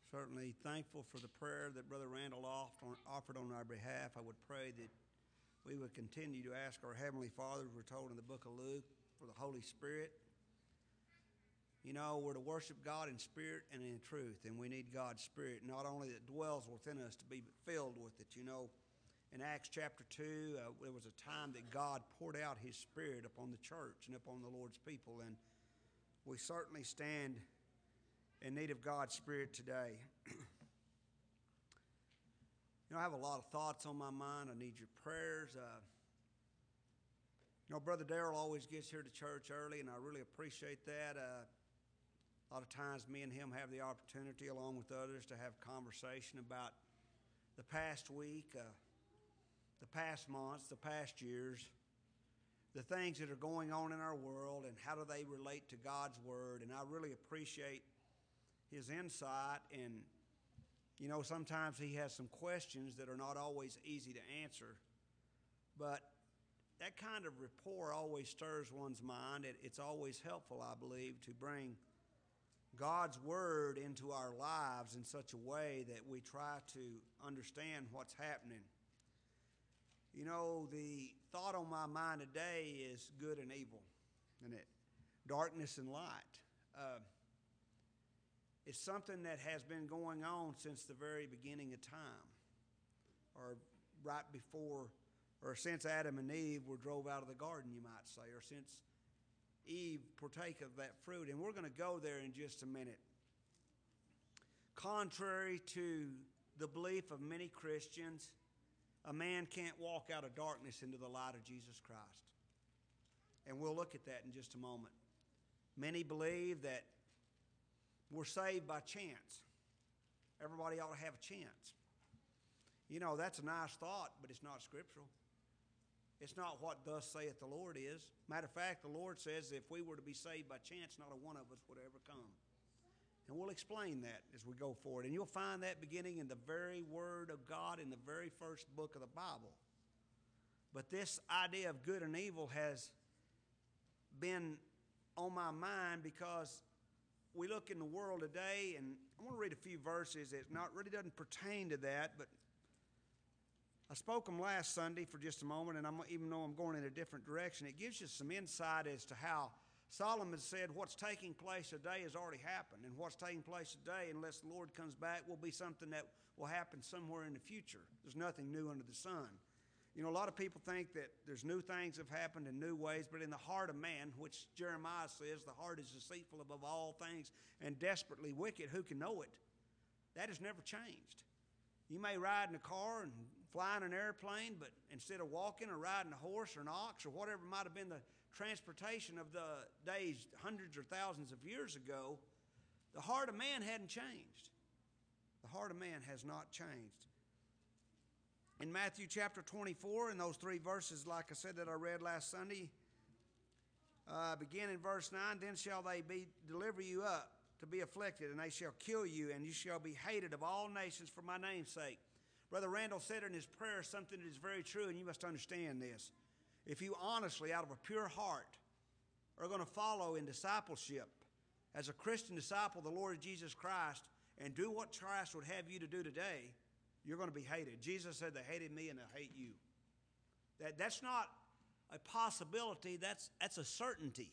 Certainly thankful for the prayer that Brother Randall offered on our behalf. I would pray that we would continue to ask our Heavenly Father, as we're told in the book of Luke, for the Holy Spirit. You know, we're to worship God in spirit and in truth, and we need God's Spirit, not only that dwells within us to be filled with it. You know, in Acts chapter 2, there was a time that God poured out His Spirit upon the church and upon the Lord's people, and we certainly stand in need of God's Spirit today. I have a lot of thoughts on my mind. I need your prayers. Brother Darrell always gets here to church early, and I really appreciate that. A lot of times me and him have the opportunity, along with others, to have conversation about the past week, the past months, the past years, the things that are going on in our world, and how do they relate to God's Word. And I really appreciate his insight, and sometimes he has some questions that are not always easy to answer, but that kind of rapport always stirs one's mind. It's always helpful, I believe, to bring God's Word into our lives in such a way that we try to understand what's happening. The thought on my mind today is good and evil, isn't it? Darkness and light. It's something that has been going on since the very beginning of time, or right before, or since Adam and Eve were drove out of the garden, you might say, or since Eve partake of that fruit. And we're going to go there in just a minute. Contrary to the belief of many Christians, a man can't walk out of darkness into the light of Jesus Christ. And we'll look at that in just a moment. Many believe that we're saved by chance. Everybody ought to have a chance. That's a nice thought, but it's not scriptural. It's not what thus saith the Lord is. Matter of fact, the Lord says if we were to be saved by chance, not a one of us would ever come. And we'll explain that as we go forward. And you'll find that beginning in the very Word of God in the very first book of the Bible. But this idea of good and evil has been on my mind because we look in the world today, and I want to read a few verses that really doesn't pertain to that, but I spoke them last Sunday for just a moment, and even though I'm going in a different direction, it gives you some insight as to how Solomon said what's taking place today has already happened, and what's taking place today, unless the Lord comes back, will be something that will happen somewhere in the future. There's nothing new under the sun. A lot of people think that there's new things have happened in new ways, but in the heart of man, which Jeremiah says, the heart is deceitful above all things and desperately wicked, who can know it? That has never changed. You may ride in a car and fly in an airplane, but instead of walking or riding a horse or an ox or whatever might have been the transportation of the days hundreds or thousands of years ago, the heart of man hadn't changed. The heart of man has not changed. In Matthew chapter 24, in those three verses, like I said, that I read last Sunday, begin in verse 9, then shall they deliver you up to be afflicted, and they shall kill you, and you shall be hated of all nations for my name's sake. Brother Randall said in his prayer something that is very true, and you must understand this. If you honestly, out of a pure heart, are going to follow in discipleship as a Christian disciple of the Lord Jesus Christ and do what Christ would have you to do today, you're going to be hated. Jesus said, they hated me and they'll hate you. That's not a possibility, that's a certainty.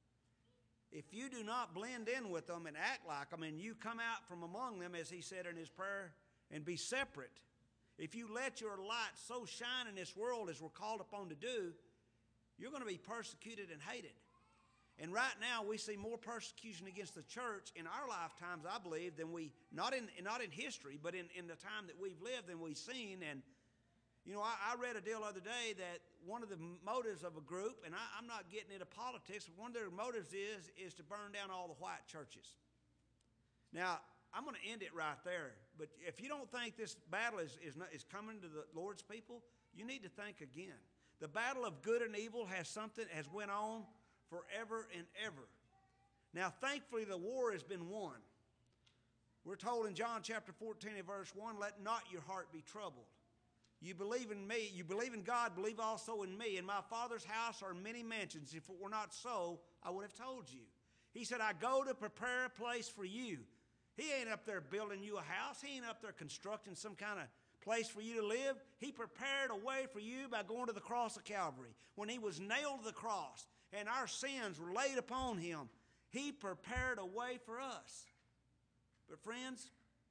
If you do not blend in with them and act like them, and you come out from among them, as he said in his prayer, and be separate, if you let your light so shine in this world as we're called upon to do, you're going to be persecuted and hated. And right now we see more persecution against the church in our lifetimes, I believe, than not in history, but in the time that we've lived than we've seen. And I read a deal the other day that one of the motives of a group, and I'm not getting into politics, but one of their motives is to burn down all the white churches. Now, I'm going to end it right there. But if you don't think this battle is coming to the Lord's people, you need to think again. The battle of good and evil has went on forever and ever. Now, thankfully, the war has been won. We're told in John chapter 14 and verse 1, let not your heart be troubled. You believe in me, you believe in God, believe also in me. In my Father's house are many mansions. If it were not so, I would have told you. He said, I go to prepare a place for you. He ain't up there building you a house. He ain't up there constructing some kind of place for you to live. He prepared a way for you by going to the cross of Calvary. When he was nailed to the cross and our sins were laid upon him, he prepared a way for us. But friends,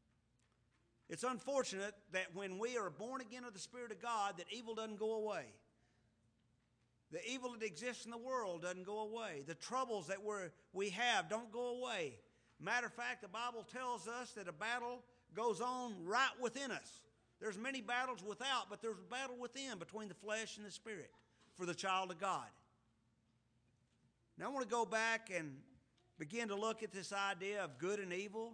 it's unfortunate that when we are born again of the Spirit of God, that evil doesn't go away. The evil that exists in the world doesn't go away. The troubles that we have don't go away. Matter of fact, the Bible tells us that a battle goes on right within us. There's many battles without, but there's a battle within between the flesh and the spirit for the child of God. Now I want to go back and begin to look at this idea of good and evil.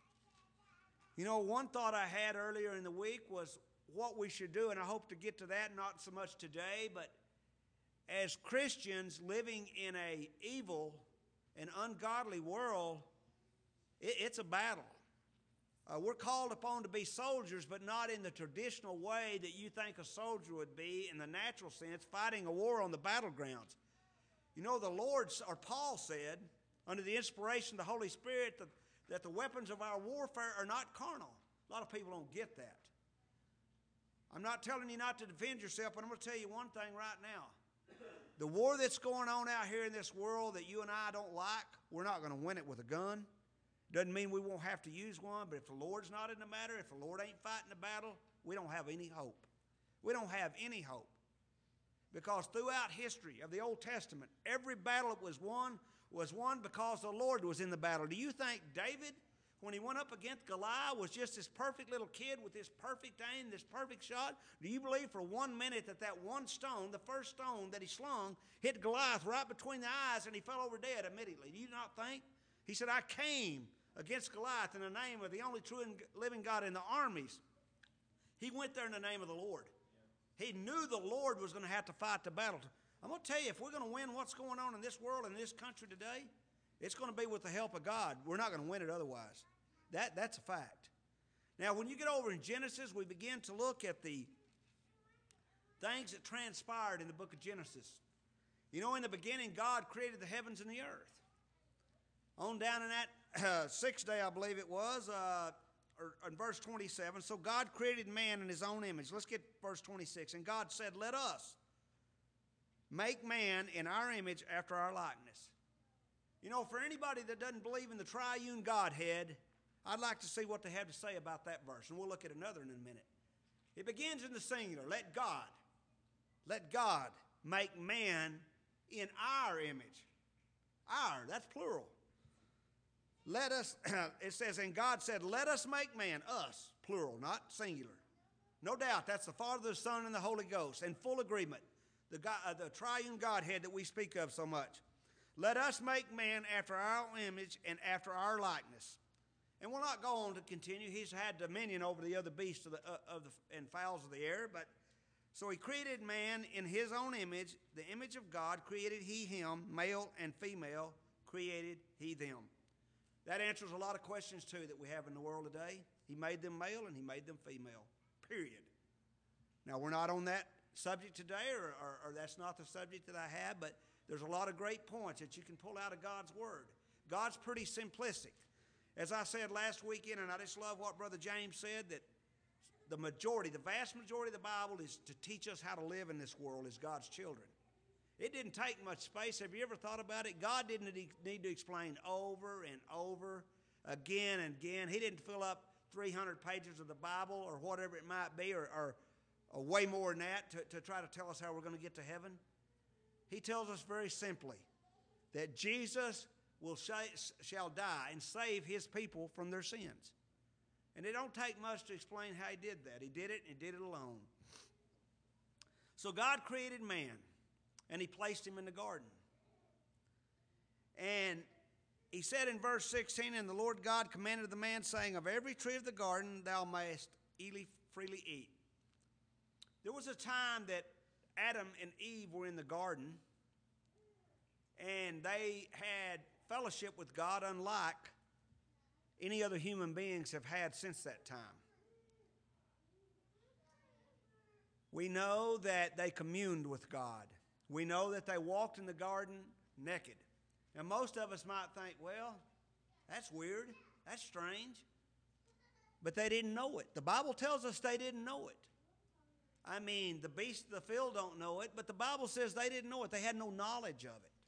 You know, one thought I had earlier in the week was what we should do, and I hope to get to that not so much today, but as Christians living in an evil and ungodly world, it's a battle. We're called upon to be soldiers, but not in the traditional way that you think a soldier would be in the natural sense, fighting a war on the battlegrounds. You know, the Lord, or Paul said, under the inspiration of the Holy Spirit, that the weapons of our warfare are not carnal. A lot of people don't get that. I'm not telling you not to defend yourself, but I'm going to tell you one thing right now. The war that's going on out here in this world that you and I don't like, we're not going to win it with a gun. Doesn't mean we won't have to use one, but if the Lord's not in the matter, if the Lord ain't fighting the battle, we don't have any hope. We don't have any hope. Because throughout history of the Old Testament, every battle that was won because the Lord was in the battle. Do you think David, when he went up against Goliath, was just this perfect little kid with this perfect aim, this perfect shot? Do you believe for 1 minute that one stone, the first stone that he slung, hit Goliath right between the eyes and he fell over dead immediately? Do you not think? He said, I came against Goliath in the name of the only true and living God in the armies. He went there in the name of the Lord. He knew the Lord was going to have to fight the battle. I'm going to tell you, if we're going to win what's going on in this world and this country today, it's going to be with the help of God. We're not going to win it otherwise. That's a fact. Now, when you get over in Genesis, we begin to look at the things that transpired in the book of Genesis. You know, in the beginning, God created the heavens and the earth. On down in that sixth day, I believe it was, or in verse 27, so God created man in his own image. Let's get verse 26. And God said, let us make man in our image after our likeness. You know, for anybody that doesn't believe in the triune Godhead, I'd like to see what they have to say about that verse. And we'll look at another in a minute. It begins in the singular. Let God make man in our image. Our, that's plural. Let us, it says, and God said, let us make man, us, plural, not singular. No doubt, that's the Father, the Son, and the Holy Ghost, in full agreement. The triune Godhead that we speak of so much. Let us make man after our image and after our likeness. And we'll not go on to continue. He's had dominion over the other beasts and fowls of the air. But so he created man in his own image. The image of God created he him, male and female created he them. That answers a lot of questions, too, that we have in the world today. He made them male and he made them female, period. Now, we're not on that subject today, or that's not the subject that I have, but there's a lot of great points that you can pull out of God's Word. God's pretty simplistic. As I said last weekend, and I just love what Brother James said, that the vast majority of the Bible is to teach us how to live in this world as God's children. It didn't take much space. Have you ever thought about it? God didn't need to explain over and over, again and again. He didn't fill up 300 pages of the Bible or whatever it might be, or way more than that to try to tell us how we're going to get to heaven. He tells us very simply that Jesus shall die and save his people from their sins. And it don't take much to explain how he did that. He did it, and he did it alone. So God created man. And he placed him in the garden. And he said in verse 16, and the Lord God commanded the man, saying, of every tree of the garden thou mayest freely eat. There was a time that Adam and Eve were in the garden, and they had fellowship with God unlike any other human beings have had since that time. We know that they communed with God. We know that they walked in the garden naked. And most of us might think, well, that's weird. That's strange. But they didn't know it. The Bible tells us they didn't know it. I mean, the beasts of the field don't know it, but the Bible says they didn't know it. They had no knowledge of it.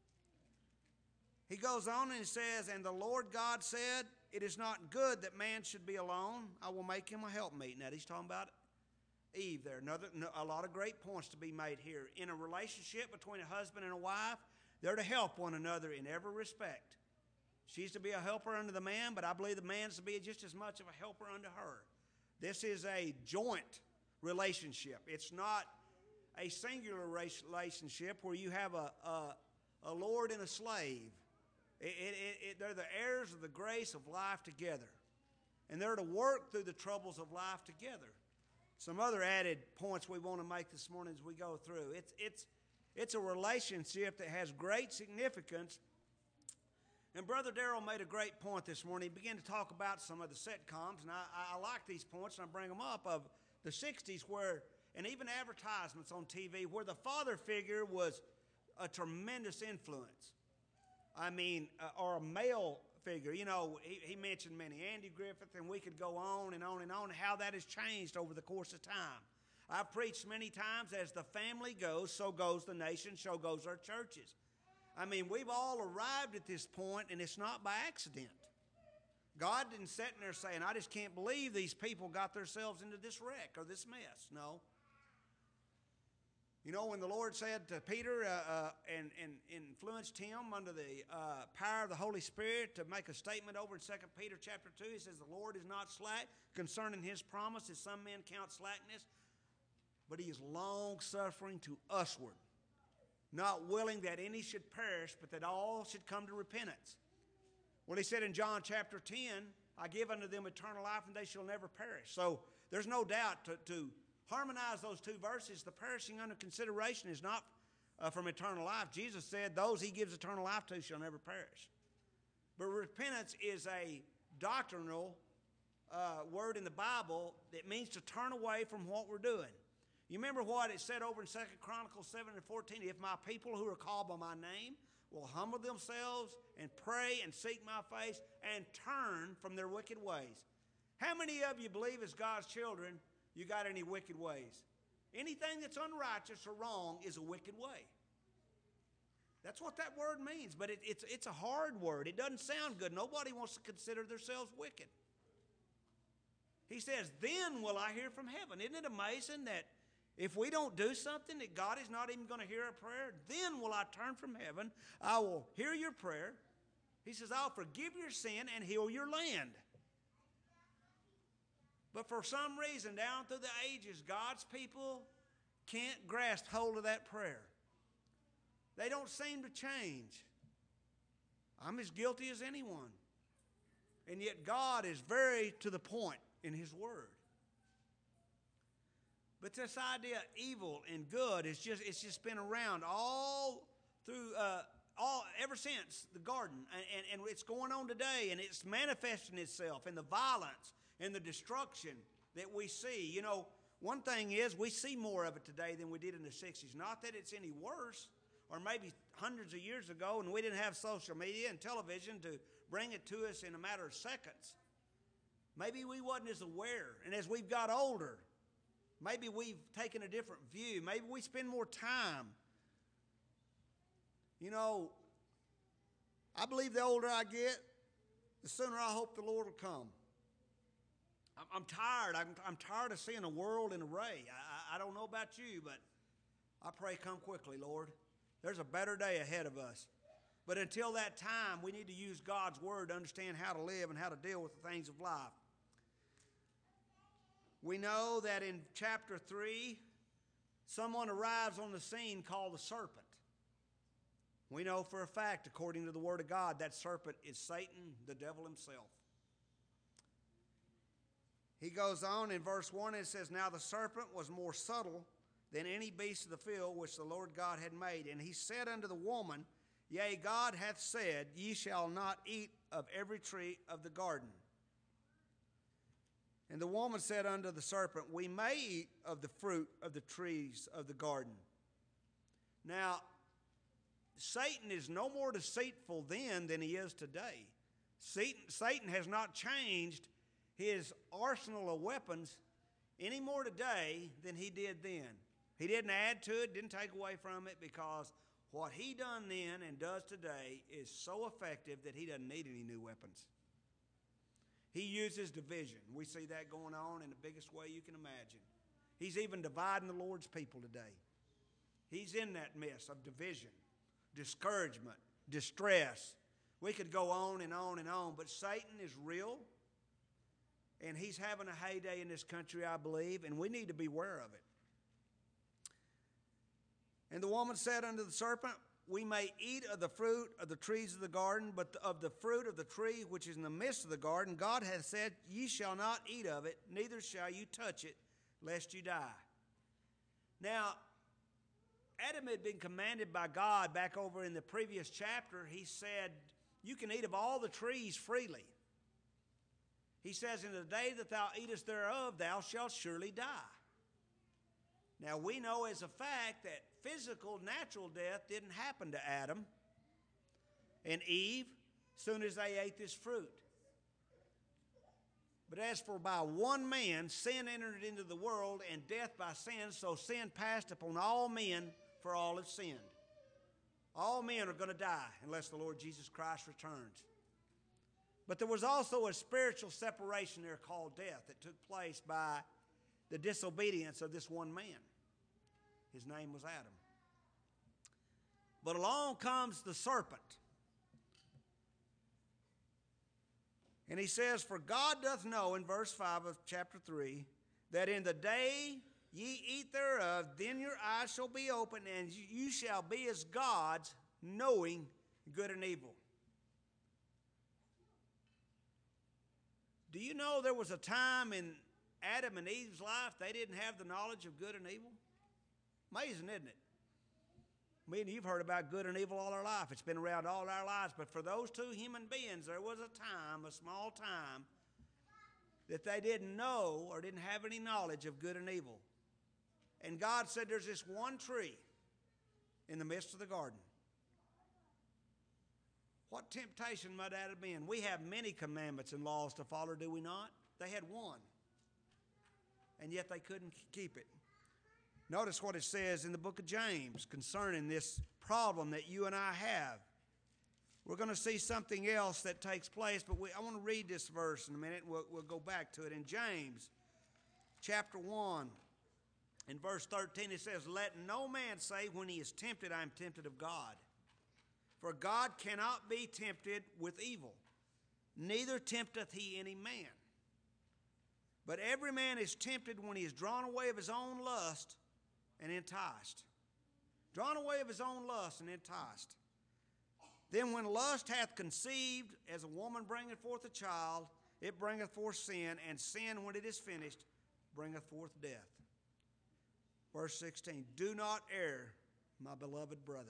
He goes on and says, and the Lord God said, it is not good that man should be alone. I will make him a helpmeet. Now, he's talking about Eve there. A lot of great points to be made here. In a relationship between a husband and a wife, they're to help one another in every respect. She's to be a helper unto the man, but I believe the man's to be just as much of a helper unto her. This is a joint relationship. It's not a singular relationship where you have a lord and a slave. They're the heirs of the grace of life together. And they're to work through the troubles of life together. Some other added points we want to make this morning as we go through. It's a relationship that has great significance. And Brother Darrell made a great point this morning. He began to talk about some of the sitcoms, and I like these points, and I bring them up, of the 60s where, and even advertisements on TV, where the father figure was a tremendous influence. I mean, or a male figure. You know, he mentioned many, Andy Griffith, and we could go on and on and on, how that has changed over the course of time. I've preached many times, as the family goes, so goes the nation, so goes our churches. I mean, we've all arrived at this point, and it's not by accident. God didn't sit in there saying, I just can't believe these people got themselves into this wreck or this mess. No. You know, when the Lord said to Peter and influenced him under the power of the Holy Spirit to make a statement over in 2 Peter chapter 2, he says, the Lord is not slack concerning his promise, as some men count slackness, but he is long-suffering to usward, not willing that any should perish, but that all should come to repentance. Well, he said in John chapter 10, I give unto them eternal life, and they shall never perish. So there's no doubt to harmonize those two verses. The perishing under consideration is not from eternal life. Jesus said those he gives eternal life to shall never perish. But repentance is a doctrinal word in the Bible that means to turn away from what we're doing. You remember what it said over in 2 Chronicles 7 and 14? If my people who are called by my name will humble themselves and pray and seek my face and turn from their wicked ways. How many of you believe, as God's children, you got any wicked ways? Anything that's unrighteous or wrong is a wicked way. That's what that word means, but it's a hard word. It doesn't sound good. Nobody wants to consider themselves wicked. He says, then will I hear from heaven. Isn't it amazing that if we don't do something, that God is not even going to hear our prayer? Then will I turn from heaven. I will hear your prayer. He says, I'll forgive your sin and heal your land. But for some reason, down through the ages, God's people can't grasp hold of that prayer. They don't seem to change. I'm as guilty as anyone. And yet God is very to the point in His Word. But this idea of evil and good it's just been around all through ever since the garden, and it's going on today, and it's manifesting itself in the violence and the destruction that we see. You know, one thing is we see more of it today than we did in the 60s. Not that it's any worse, or maybe hundreds of years ago, and we didn't have social media and television to bring it to us in a matter of seconds. Maybe we wasn't as aware, and as we've got older, maybe we've taken a different view. Maybe we spend more time. You know, I believe the older I get, the sooner I hope the Lord will come. I'm tired. I'm tired of seeing a world in array. I don't know about you, but I pray come quickly, Lord. There's a better day ahead of us. But until that time, we need to use God's Word to understand how to live and how to deal with the things of life. We know that in chapter 3, someone arrives on the scene called the serpent. We know for a fact, according to the Word of God, that serpent is Satan, the devil himself. He goes on in verse 1, and it says, now the serpent was more subtle than any beast of the field which the Lord God had made. And he said unto the woman, yea, God hath said, ye shall not eat of every tree of the garden. And the woman said unto the serpent, we may eat of the fruit of the trees of the garden. Now, Satan is no more deceitful then than he is today. Satan has not changed his arsenal of weapons any more today than he did then. He didn't add to it, didn't take away from it, because what he done then and does today is so effective that he doesn't need any new weapons. He uses division. We see that going on in the biggest way you can imagine. He's even dividing the Lord's people today. He's in that mess of division, discouragement, distress. We could go on and on and on, but Satan is real, and he's having a heyday in this country, I believe, and we need to be aware of it. And the woman said unto the serpent, We may eat of the fruit of the trees of the garden, but of the fruit of the tree which is in the midst of the garden, God hath said, Ye shall not eat of it, neither shall you touch it, lest you die. Now, Adam had been commanded by God back over in the previous chapter. He said, You can eat of all the trees freely. He says, In the day that thou eatest thereof, thou shalt surely die. Now, we know as a fact that physical, natural death didn't happen to Adam and Eve as soon as they ate this fruit. But as for by one man, sin entered into the world, and death by sin, so sin passed upon all men, for all have sinned. All men are going to die unless the Lord Jesus Christ returns. But there was also a spiritual separation there called death that took place by the disobedience of this one man. His name was Adam. But along comes the serpent. And he says, For God doth know, in verse 5 of chapter 3, that in the day ye eat thereof, then your eyes shall be opened, and you shall be as gods, knowing good and evil. Do you know there was a time in Adam and Eve's life they didn't have the knowledge of good and evil? Amazing, isn't it? I mean, you've heard about good and evil all our life. It's been around all our lives. But for those two human beings, there was a time, a small time, that they didn't know or didn't have any knowledge of good and evil. And God said there's this one tree in the midst of the garden. What temptation might that have been? We have many commandments and laws to follow, do we not? They had one. And yet they couldn't keep it. Notice what it says in the book of James concerning this problem that you and I have. We're going to see something else that takes place, but I want to read this verse in a minute. We'll go back to it. In James chapter 1, in verse 13, it says, Let no man say when he is tempted, I am tempted of God. For God cannot be tempted with evil, neither tempteth he any man. But every man is tempted when he is drawn away of his own lust and enticed. Drawn away of his own lust and enticed. Then when lust hath conceived, as a woman bringeth forth a child, it bringeth forth sin, and sin, when it is finished, bringeth forth death. Verse 16, Do not err, my beloved brethren.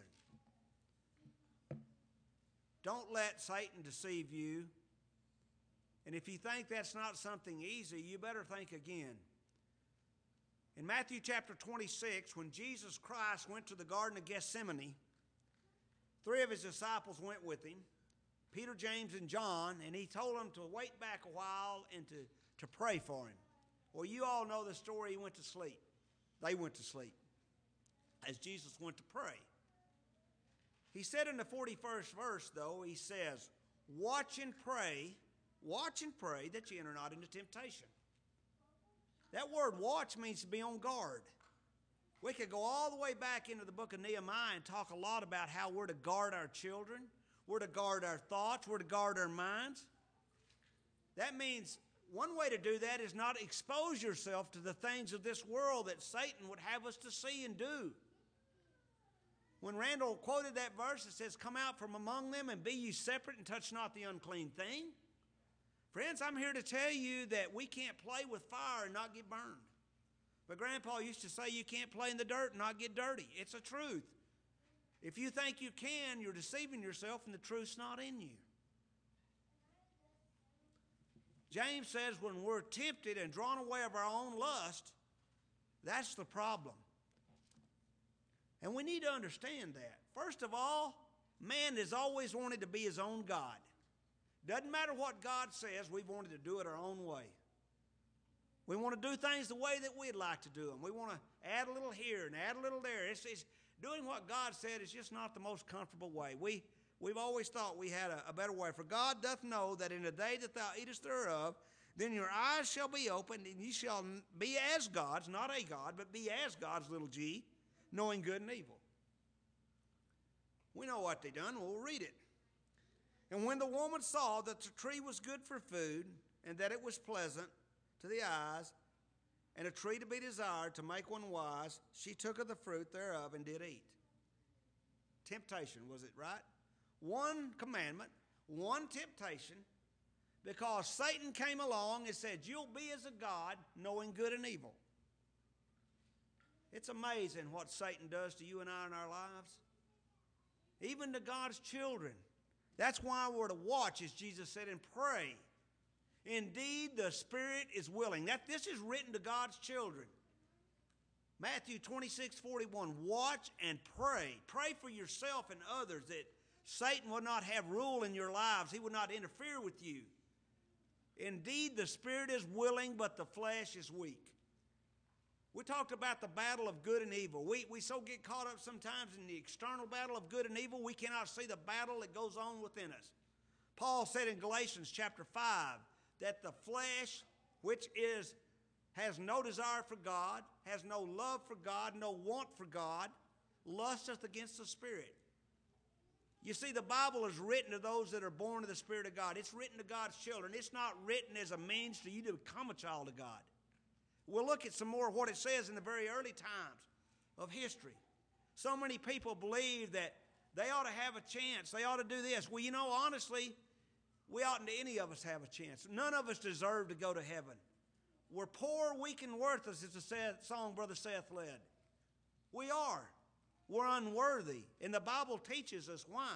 Don't let Satan deceive you. And if you think that's not something easy, you better think again. In Matthew chapter 26, when Jesus Christ went to the Garden of Gethsemane, 3 of his disciples went with him, Peter, James, and John, and he told them to wait back a while and to pray for him. Well, you all know the story. He went to sleep. They went to sleep as Jesus went to pray. He said in the 41st verse, though, he says, Watch and pray that you enter not into temptation. That word watch means to be on guard. We could go all the way back into the book of Nehemiah and talk a lot about how we're to guard our children, we're to guard our thoughts, we're to guard our minds. That means one way to do that is not expose yourself to the things of this world that Satan would have us to see and do. When Randall quoted that verse, it says, Come out from among them and be ye separate and touch not the unclean thing. Friends, I'm here to tell you that we can't play with fire and not get burned. But Grandpa used to say you can't play in the dirt and not get dirty. It's a truth. If you think you can, you're deceiving yourself and the truth's not in you. James says when we're tempted and drawn away of our own lust, that's the problem. And we need to understand that. First of all, man has always wanted to be his own God. Doesn't matter what God says, we've wanted to do it our own way. We want to do things the way that we'd like to do them. We want to add a little here and add a little there. It's doing what God said is just not the most comfortable way. We've always thought we had a better way. For God doth know that in the day that thou eatest thereof, then your eyes shall be opened, and ye shall be as gods, not a God, but be as gods, little g, knowing good and evil. We know what they done. We'll read it. And when the woman saw that the tree was good for food, and that it was pleasant to the eyes, and a tree to be desired to make one wise, she took of the fruit thereof and did eat. Temptation, was it right? One commandment, one temptation, because Satan came along and said, you'll be as a God, knowing good and evil. It's amazing what Satan does to you and I in our lives. Even to God's children. That's why we're to watch, as Jesus said, and pray. Indeed, the spirit is willing. This is written to God's children. Matthew 26:41, watch and pray. Pray for yourself and others that Satan will not have rule in your lives. He will not interfere with you. Indeed, the spirit is willing, but the flesh is weak. We talked about the battle of good and evil. We so get caught up sometimes in the external battle of good and evil, we cannot see the battle that goes on within us. Paul said in Galatians chapter 5 that the flesh, which has no desire for God, has no love for God, no want for God, lusteth against the Spirit. You see, the Bible is written to those that are born of the Spirit of God. It's written to God's children. It's not written as a means for you to become a child of God. We'll look at some more of what it says in the very early times of history. So many people believe that they ought to have a chance. They ought to do this. Well, you know, honestly, we oughtn't any of us have a chance. None of us deserve to go to heaven. We're poor, weak, and worthless, as the song Brother Seth led. We are. We're unworthy. And the Bible teaches us why.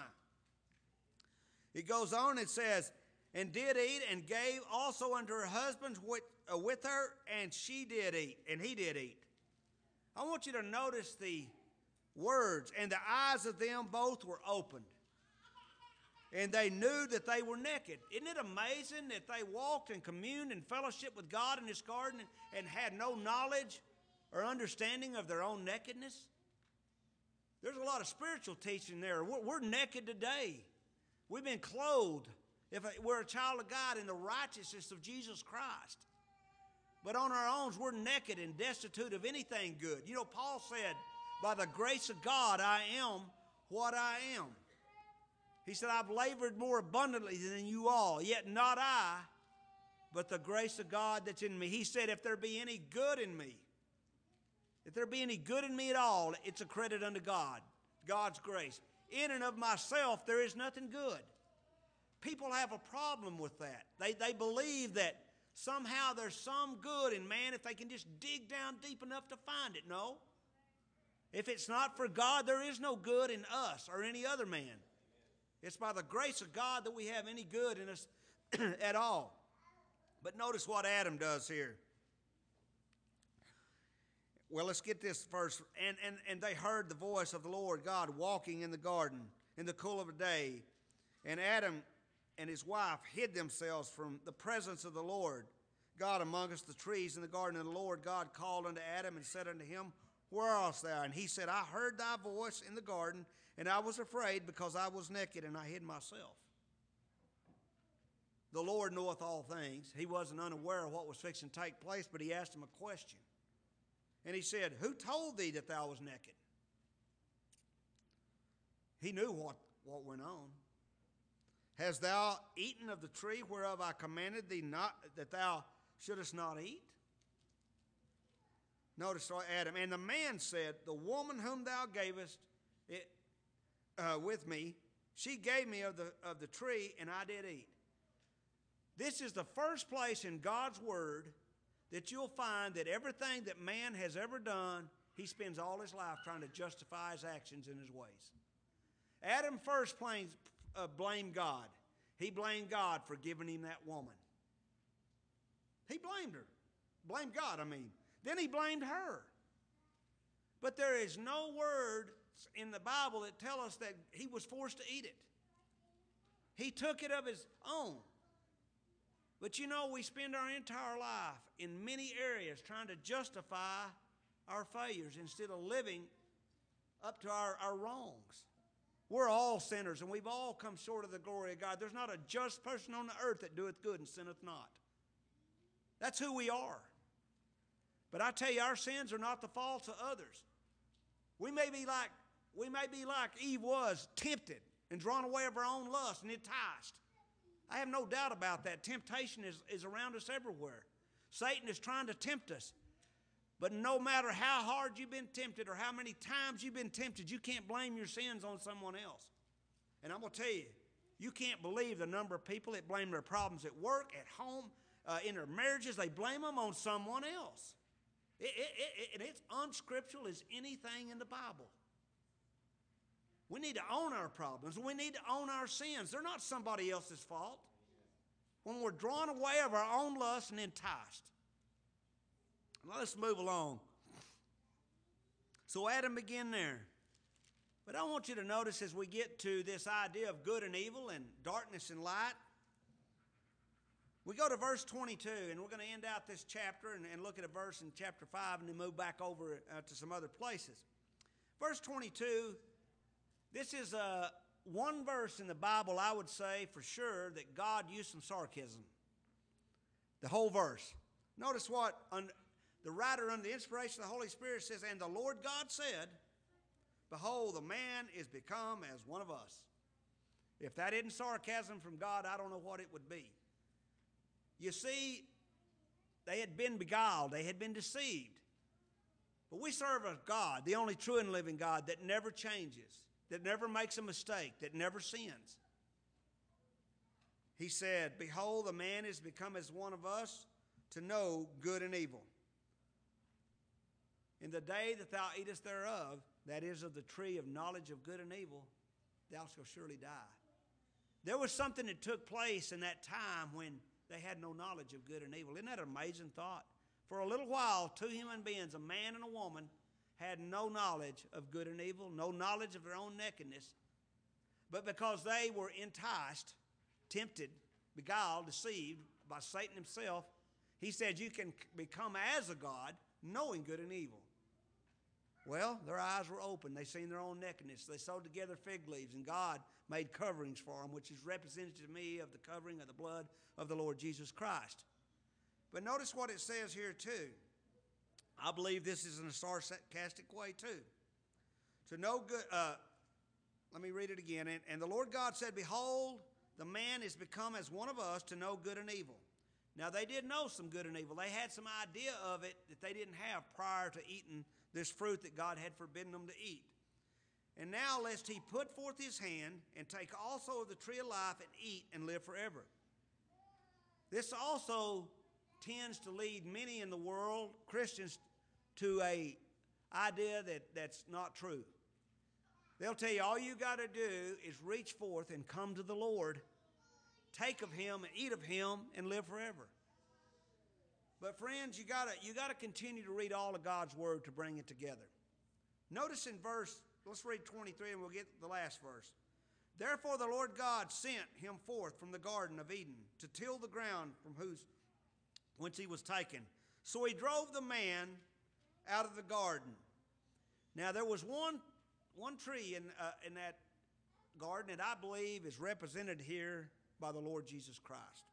It goes on, it says, and did eat, and gave also unto her husbands with her, and she did eat, and he did eat. I want you to notice the words, and the eyes of them both were opened. And they knew that they were naked. Isn't it amazing that they walked and communed and fellowship with God in this garden and had no knowledge or understanding of their own nakedness? There's a lot of spiritual teaching there. We're naked today. We've been clothed. If we're a child of God in the righteousness of Jesus Christ. But on our own, we're naked and destitute of anything good. You know, Paul said, by the grace of God, I am what I am. He said, I've labored more abundantly than you all, yet not I, but the grace of God that's in me. He said, if there be any good in me, if there be any good in me at all, it's a credit unto God, God's grace. In and of myself, there is nothing good. People have a problem with that. They believe that somehow there's some good in man if they can just dig down deep enough to find it. No. If it's not for God, there is no good in us or any other man. It's by the grace of God that we have any good in us at all. But notice what Adam does here. Well, let's get this first. And they heard the voice of the Lord God walking in the garden in the cool of the day. And Adam and his wife hid themselves from the presence of the Lord God amongst the trees in the garden. And the Lord God called unto Adam and said unto him, where art thou? And he said, I heard thy voice in the garden, and I was afraid because I was naked, and I hid myself. The Lord knoweth all things. He wasn't unaware of what was fixing to take place, but he asked him a question. And he said, who told thee that thou was naked? He knew what went on. Hast thou eaten of the tree whereof I commanded thee not, that thou shouldest not eat? Notice Adam. And the man said, the woman whom thou gavest it, with me, she gave me of the tree, and I did eat. This is the first place in God's word that you'll find that everything that man has ever done, he spends all his life trying to justify his actions and his ways. Adam first blamed God. He blamed God for giving him that woman. He blamed her. Blamed God, I mean. Then he blamed her. But there is no word in the Bible that tell us that he was forced to eat it. He took it of his own. But you know, we spend our entire life in many areas trying to justify our failures instead of living up to our wrongs. We're all sinners, and we've all come short of the glory of God. There's not a just person on the earth that doeth good and sinneth not. That's who we are. But I tell you, our sins are not the faults of others. We may be like Eve was, tempted and drawn away of our own lust and enticed. I have no doubt about that. Temptation is around us everywhere. Satan is trying to tempt us. But no matter how hard you've been tempted or how many times you've been tempted, you can't blame your sins on someone else. And I'm going to tell you, you can't believe the number of people that blame their problems at work, at home, in their marriages. They blame them on someone else. And it's unscriptural as anything in the Bible. We need to own our problems. We need to own our sins. They're not somebody else's fault. When we're drawn away of our own lust and enticed. Now let's move along. So Adam began there. But I want you to notice as we get to this idea of good and evil and darkness and light, we go to verse 22, and we're going to end out this chapter and look at a verse in chapter 5 and then move back over to some other places. Verse 22, this is one verse in the Bible, I would say for sure, that God used some sarcasm. The whole verse. Notice what the writer under the inspiration of the Holy Spirit says, and the Lord God said, behold, the man is become as one of us. If that isn't sarcasm from God, I don't know what it would be. You see, they had been beguiled. They had been deceived. But we serve a God, the only true and living God, that never changes, that never makes a mistake, that never sins. He said, behold, the man is become as one of us to know good and evil. In the day that thou eatest thereof, that is of the tree of knowledge of good and evil, thou shalt surely die. There was something that took place in that time when they had no knowledge of good and evil. Isn't that an amazing thought? For a little while, two human beings, a man and a woman, had no knowledge of good and evil, no knowledge of their own nakedness. But because they were enticed, tempted, beguiled, deceived by Satan himself, he said you can become as a God, knowing good and evil. Well, their eyes were open. They seen their own nakedness. They sewed together fig leaves, and God made coverings for them, which is representative to me of the covering of the blood of the Lord Jesus Christ. But notice what it says here too. I believe this is in a sarcastic way too. To know good, let me read it again. And the Lord God said, behold, the man is become as one of us to know good and evil. Now they did know some good and evil. They had some idea of it that they didn't have prior to eating this fruit that God had forbidden them to eat. And now lest he put forth his hand and take also of the tree of life and eat and live forever. This also tends to lead many in the world, Christians, to a idea that's not true. They'll tell you all you got to do is reach forth and come to the Lord, take of him and eat of him and live forever. But friends, you gotta continue to read all of God's word to bring it together. Notice in let's read 23 and we'll get the last verse. Therefore the Lord God sent him forth from the Garden of Eden to till the ground from whence he was taken. So he drove the man out of the garden. Now there was one tree in that garden that I believe is represented here by the Lord Jesus Christ.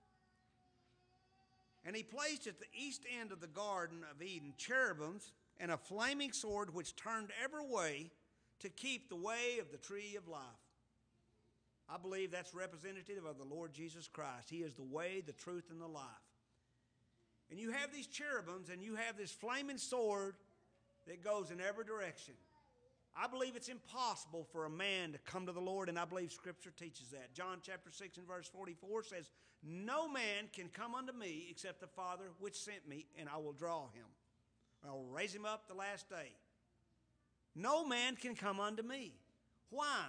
And he placed at the east end of the Garden of Eden cherubims and a flaming sword which turned every way to keep the way of the tree of life. I believe that's representative of the Lord Jesus Christ. He is the way, the truth, and the life. And you have these cherubims and you have this flaming sword that goes in every direction. I believe it's impossible for a man to come to the Lord, and I believe Scripture teaches that. John chapter 6 and verse 44 says, no man can come unto me except the Father which sent me, and I will draw him. I will raise him up the last day. No man can come unto me. Why?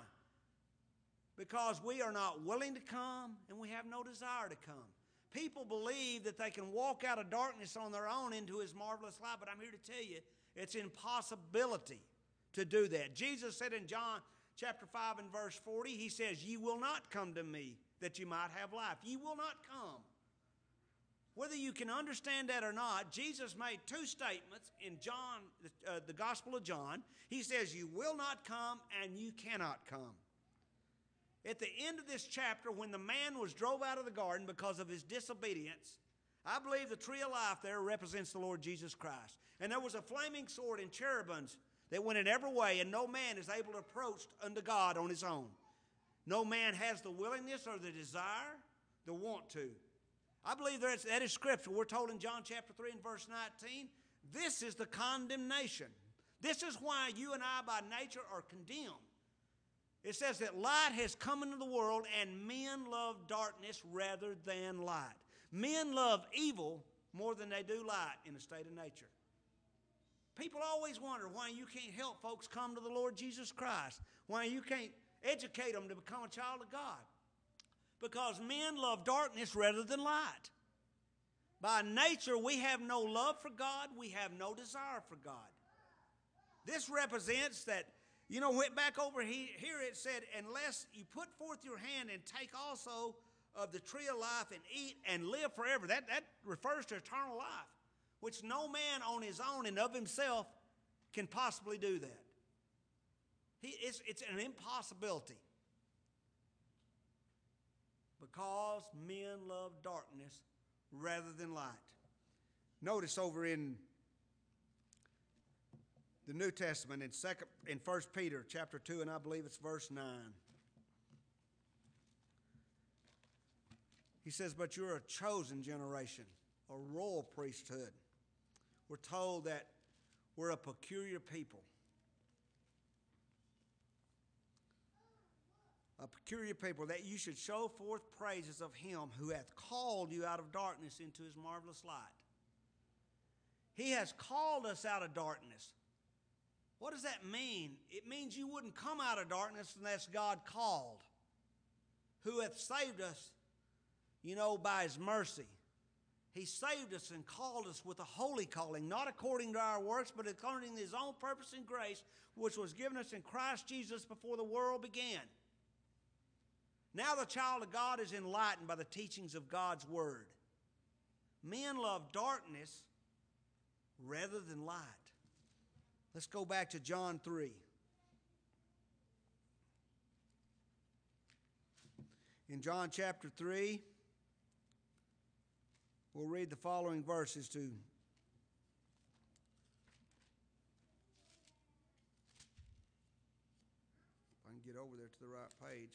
Because we are not willing to come, and we have no desire to come. People believe that they can walk out of darkness on their own into his marvelous light, but I'm here to tell you, it's an impossibility to do that. Jesus said in John chapter 5 and verse 40, he says, ye will not come to me that you might have life. Ye will not come. Whether you can understand that or not, Jesus made two statements in John, the Gospel of John. He says, you will not come and you cannot come. At the end of this chapter, when the man was drove out of the garden because of his disobedience, I believe the tree of life there represents the Lord Jesus Christ. And there was a flaming sword and cherubims that went in every way, and no man is able to approach unto God on his own. No man has the willingness or the desire, the want to. I believe that is Scripture. We're told in John chapter 3 and verse 19, this is the condemnation. This is why you and I by nature are condemned. It says that light has come into the world and men love darkness rather than light. Men love evil more than they do light in a state of nature. People always wonder why you can't help folks come to the Lord Jesus Christ, why you can't educate them to become a child of God. Because men love darkness rather than light. By nature, we have no love for God. We have no desire for God. This represents that, went back over here it said, unless you put forth your hand and take also of the tree of life and eat and live forever. That refers to eternal life, which no man on his own and of himself can possibly do that. It's an impossibility. Because men love darkness rather than light. Notice over in the New Testament in 1 Peter chapter 2, and I believe it's verse 9. He says, but you're a chosen generation, a royal priesthood. We're told that we're a peculiar people. A peculiar people, that you should show forth praises of him who hath called you out of darkness into his marvelous light. He has called us out of darkness. What does that mean? It means you wouldn't come out of darkness unless God called, who hath saved us, by his mercy. He saved us and called us with a holy calling, not according to our works, but according to his own purpose and grace, which was given us in Christ Jesus before the world began. Now the child of God is enlightened by the teachings of God's word. Men love darkness rather than light. Let's go back to John 3. In John chapter 3, we'll read the following verses to if I can get over there to the right page.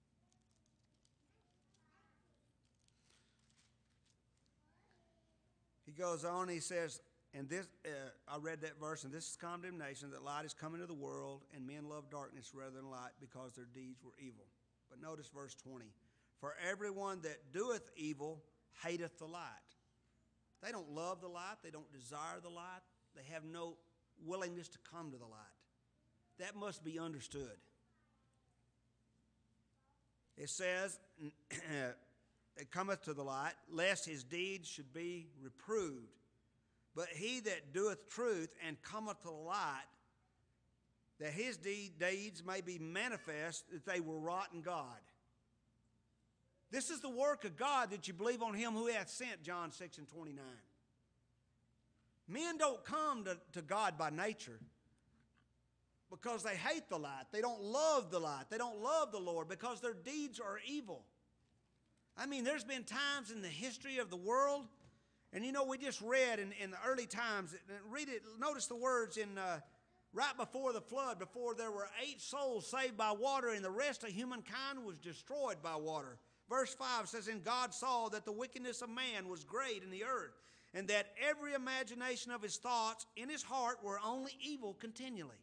He goes on, he says, and this, I read that verse, and this is condemnation, that light is come into the world, and men love darkness rather than light, because their deeds were evil. But notice verse 20. For everyone that doeth evil hateth the light. They don't love the light. They don't desire the light. They have no willingness to come to the light. That must be understood. It says, it cometh to the light, lest his deeds should be reproved. But he that doeth truth and cometh to the light, that his deeds may be manifest, that they were wrought in God. This is the work of God, that you believe on him who hath sent, John 6 and 29. Men don't come to God by nature because they hate the light. They don't love the light. They don't love the Lord because their deeds are evil. I mean, there's been times in the history of the world, and we just read in the early times, read it, notice the words in right before the flood, before there were 8 souls saved by water, and the rest of humankind was destroyed by water. Verse 5 says, and God saw that the wickedness of man was great in the earth, and that every imagination of his thoughts in his heart were only evil continually.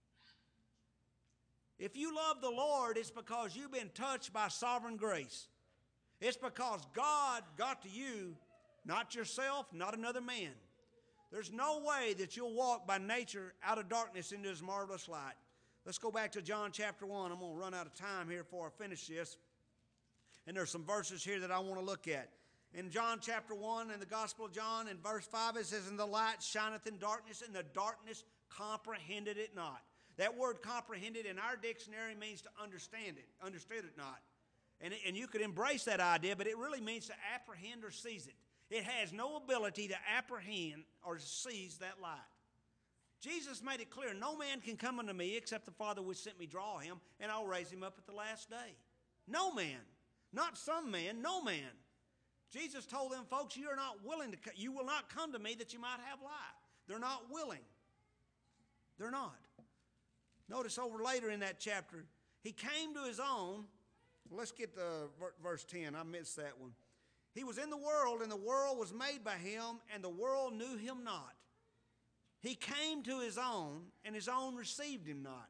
If you love the Lord, it's because you've been touched by sovereign grace. It's because God got to you, not yourself, not another man. There's no way that you'll walk by nature out of darkness into his marvelous light. Let's go back to John chapter 1. I'm going to run out of time here before I finish this. And there's some verses here that I want to look at. In John chapter 1, in the Gospel of John, in verse 5, it says, and the light shineth in darkness, and the darkness comprehended it not. That word comprehended in our dictionary means to understand it, understood it not. And you could embrace that idea, but it really means to apprehend or seize it. It has no ability to apprehend or seize that light. Jesus made it clear, no man can come unto me except the Father which sent me draw him, and I'll raise him up at the last day. No man. Not some man, no man. Jesus told them folks, you will not come to me that you might have life. They're not willing. They're not. Notice over later in that chapter, he came to his own. Let's get to verse 10. I missed that one. He was in the world, and the world was made by him, and the world knew him not. He came to his own, and his own received him not.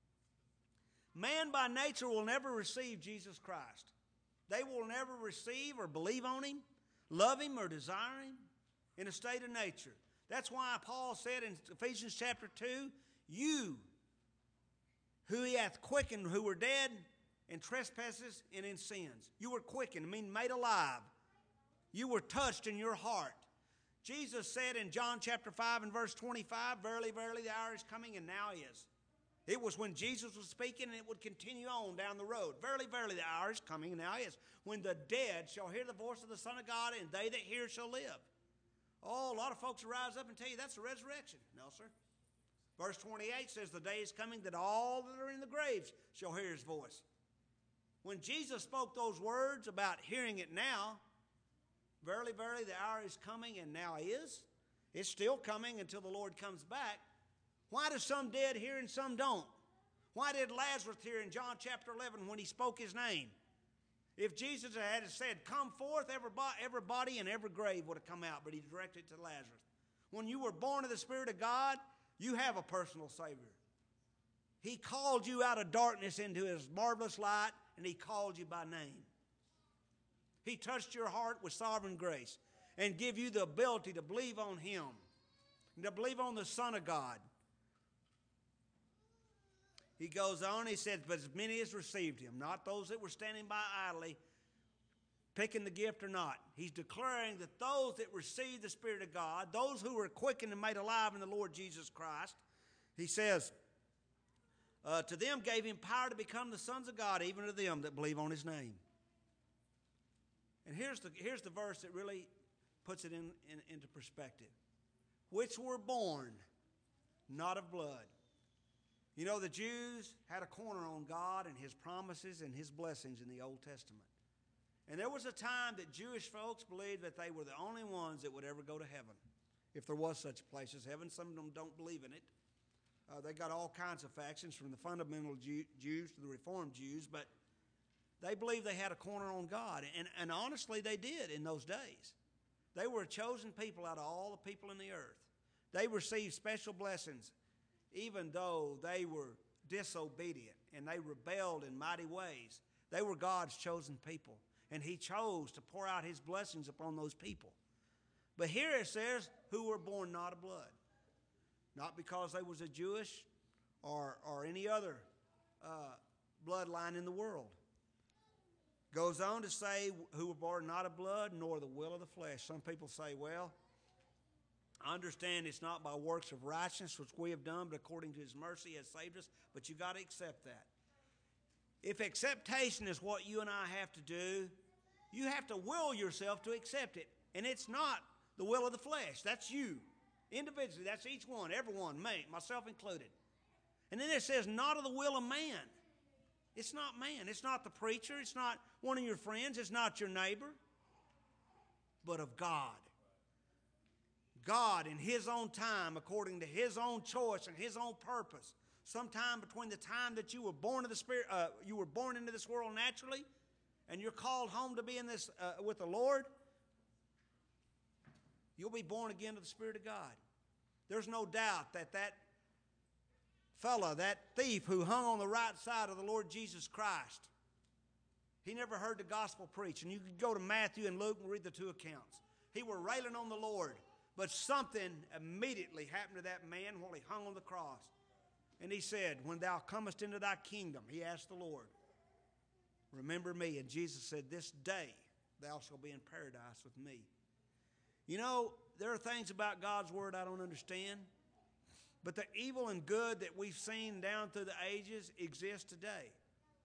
Man by nature will never receive Jesus Christ. They will never receive or believe on him, love him or desire him in a state of nature. That's why Paul said in Ephesians chapter 2, you who he hath quickened, who were dead in trespasses and in sins. You were quickened, made alive. You were touched in your heart. Jesus said in John chapter 5 and verse 25, verily, verily, the hour is coming, and now is. It was when Jesus was speaking, and it would continue on down the road. Verily, verily, the hour is coming, and now is, when the dead shall hear the voice of the Son of God, and they that hear shall live. Oh, a lot of folks will rise up and tell you that's the resurrection. No, sir. Verse 28 says, the day is coming that all that are in the graves shall hear his voice. When Jesus spoke those words about hearing it now, verily, verily, the hour is coming, and now is. It's still coming until the Lord comes back. Why do some dead hear and some don't? Why did Lazarus hear in John chapter 11 when he spoke his name? If Jesus had said, come forth, every body and every grave would have come out, but he directed it to Lazarus. When you were born of the Spirit of God, you have a personal Savior. He called you out of darkness into his marvelous light, and he called you by name. He touched your heart with sovereign grace and give you the ability to believe on him, and to believe on the Son of God. He goes on, he says, but as many as received him, not those that were standing by idly, picking the gift or not. He's declaring that those that received the Spirit of God, those who were quickened and made alive in the Lord Jesus Christ, he says, to them gave him power to become the sons of God, even to them that believe on his name. And here's the verse that really puts it into perspective. Which were born, not of blood. You know, the Jews had a corner on God and his promises and his blessings in the Old Testament. And there was a time that Jewish folks believed that they were the only ones that would ever go to heaven. If there was such a place as heaven, some of them don't believe in it. They got all kinds of factions, from the fundamental Jews to the Reformed Jews, but they believed they had a corner on God. And honestly, they did in those days. They were a chosen people out of all the people in the earth. They received special blessings, even though they were disobedient and they rebelled in mighty ways. They were God's chosen people, and he chose to pour out his blessings upon those people. But here it says, who were born not of blood. Not because they was a Jewish or any other bloodline in the world. Goes on to say, who were born not of blood, nor the will of the flesh. Some people say, well, I understand it's not by works of righteousness which we have done, but according to his mercy has saved us. But you got to accept that. If acceptation is what you and I have to do, you have to will yourself to accept it. And it's not the will of the flesh. That's you. Individually, that's each one, everyone, me, myself included. And then it says, not of the will of man. It's not man. It's not the preacher. It's not one of your friends. It's not your neighbor. But of God. God in his own time, according to his own choice and his own purpose, sometime between the time that you were born of the Spirit, you were born into this world naturally, and you're called home to be in this with the Lord, you'll be born again to the Spirit of God. There's no doubt that fella, that thief who hung on the right side of the Lord Jesus Christ, he never heard the gospel preached. And you can go to Matthew and Luke and read the two accounts. He were railing on the Lord, but something immediately happened to that man while he hung on the cross. And he said, when thou comest into thy kingdom, he asked the Lord, remember me. And Jesus said, this day thou shalt be in paradise with me. You know, there are things about God's word I don't understand. But the evil and good that we've seen down through the ages exists today.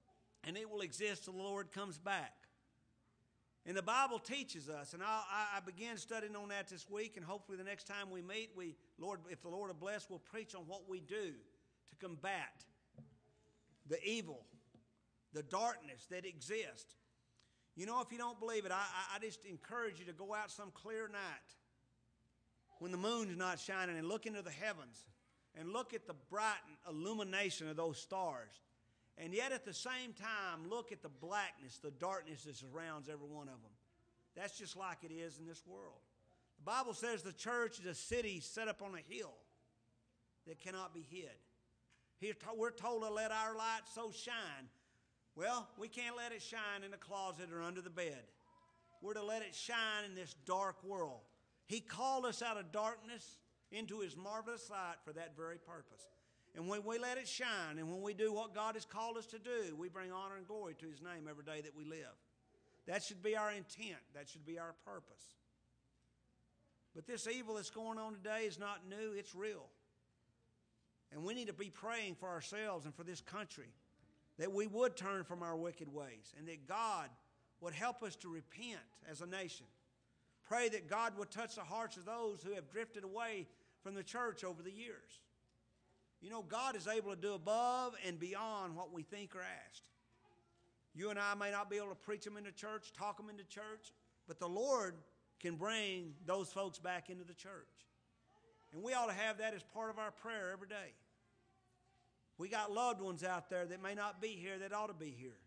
and it will exist till the Lord comes back. And the Bible teaches us, and I began studying on that this week, and hopefully the next time we meet, Lord, if the Lord will bless, we'll preach on what we do to combat the evil, the darkness that exists. You know, if you don't believe it, I just encourage you to go out some clear night when the moon's not shining and look into the heavens and look at the bright illumination of those stars. And yet at the same time, look at the blackness, the darkness that surrounds every one of them. That's just like it is in this world. The Bible says the church is a city set up on a hill that cannot be hid. Here we're told to let our light so shine. Well, we can't let it shine in the closet or under the bed. We're to let it shine in this dark world. He called us out of darkness into His marvelous light for that very purpose. And when we let it shine and when we do what God has called us to do, we bring honor and glory to His name every day that we live. That should be our intent. That should be our purpose. But this evil that's going on today is not new. It's real. And we need to be praying for ourselves and for this country that we would turn from our wicked ways and that God would help us to repent as a nation. Pray that God would touch the hearts of those who have drifted away from the church over the years. You know, God is able to do above and beyond what we think or ask. You and I may not be able to preach them into church, talk them into church, but the Lord can bring those folks back into the church. And we ought to have that as part of our prayer every day. We got loved ones out there that may not be here that ought to be here.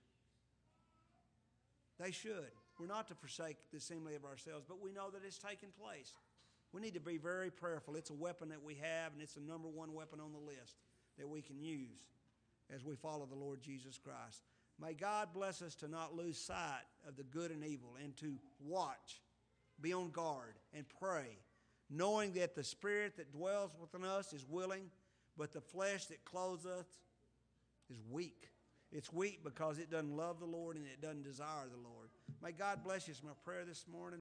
They should. We're not to forsake the assembly of ourselves, but we know that it's taking place. We need to be very prayerful. It's a weapon that we have, and it's the number one weapon on the list that we can use as we follow the Lord Jesus Christ. May God bless us to not lose sight of the good and evil and to watch, be on guard, and pray, knowing that the Spirit that dwells within us is willing, but the flesh that clothes us is weak. It's weak because it doesn't love the Lord and it doesn't desire the Lord. May God bless you. It's my prayer this morning.